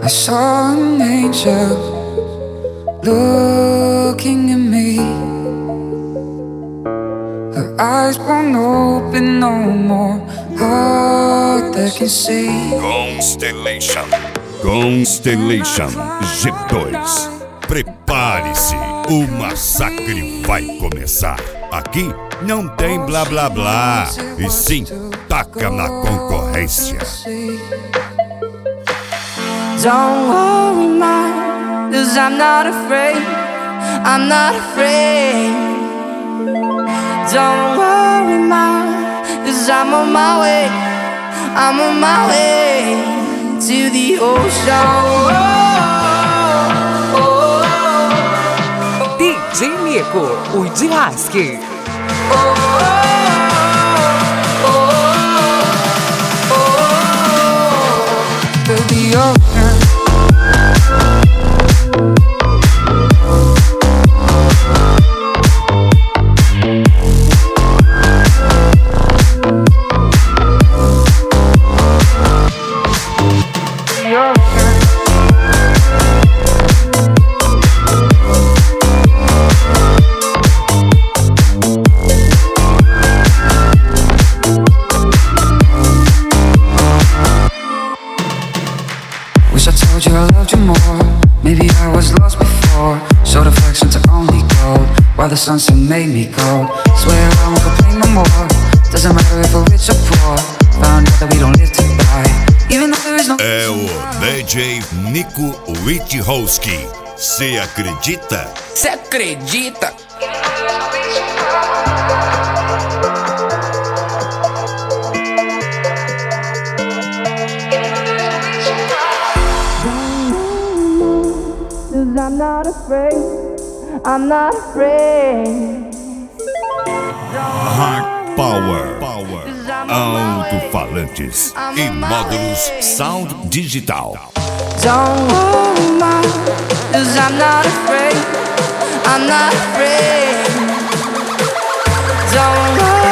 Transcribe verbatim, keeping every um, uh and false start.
I saw an angel looking at me. Her eyes won't open no more, heart that can see. Constellation, Constellation G dois. Prepare-se, o massacre vai começar. Aqui não tem blá blá blá, e sim taca na concorrência. Don't worry, man, 'cause I'm not afraid, I'm not afraid. Don't worry, man, 'cause I'm on my way, I'm on my way to the ocean. Oh, oh, oh. D J Nico, o Dirasque. Oh, oh, oh, oh, To the ocean. Wish I told you I loved you more. Maybe I was lost before. Showed affection to only gold, while the sunset made me cold. Swear I won't complain no more. Doesn't matter if we're rich or poor. Found out that we don't live to die, even though there is no. É o D J Nico Witkowski. Cê acredita? Cê acredita? Cause I'm not afraid, I'm not afraid. Hard Power, Power. Alto-falantes e módulos Sound Digital. Don't worry, man, 'cause I'm not afraid, I'm not afraid. Don't worry.